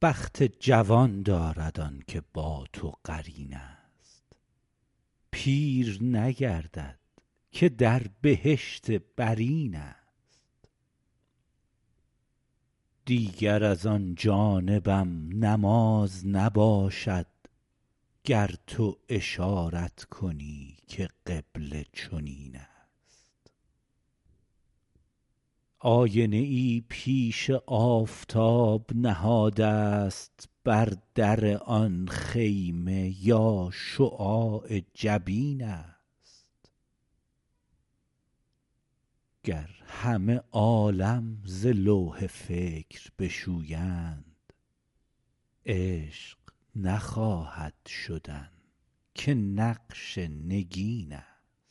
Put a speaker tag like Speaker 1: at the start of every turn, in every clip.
Speaker 1: بخت جوان دارد آن که با تو قرین است. پیر نگردد که در بهشت برین است. دیگر از آن جانبم نماز نباشد، گر تو اشارت کنی که قبله چنین است. آینه ای پیش آفتاب نهاده است بر در آن خیمه یا شعاع جبین است. گر همه عالم ز لوح فکر بشویند، عشق نخواهد شدن که نقش نگین است.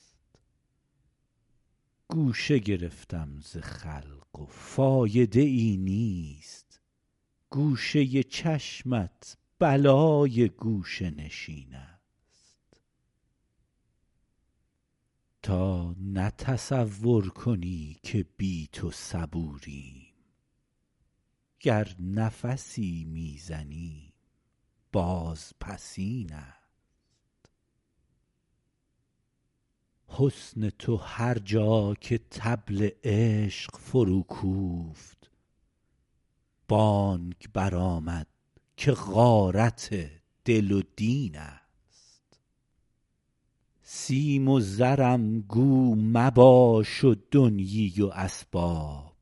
Speaker 1: گوشه گرفتم ز خلق و فایده ای نیست، گوشه چشمت بلای گوشه نشین است. تا نه تصور کنی که بی تو صبوریم، گر نفسی می زنیم بازپسین است. حسن تو هر جا که طبل عشق فرو کوفت، بانگ برآمد که غارت دل و دین است. سیم و زرم گو مباش و دنیی و اسباب،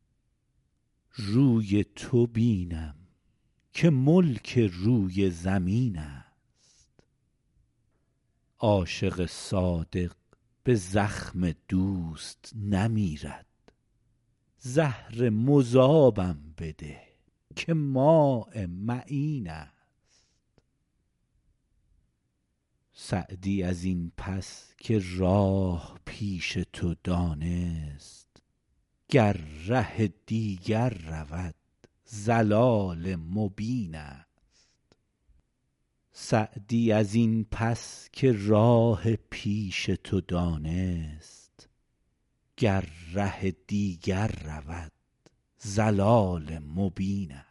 Speaker 1: روی تو بینم که ملک روی زمین است. عاشق صادق به زخم دوست نمیرد، زهر مذابم بده که ماء معین است. سعدی از این پس که راه پیش تو دانست، گر ره دیگر رود ضلال مبین است. سعدی از این پس که راه پیش تو دانست، گر ره دیگر رود ضلال مبین است.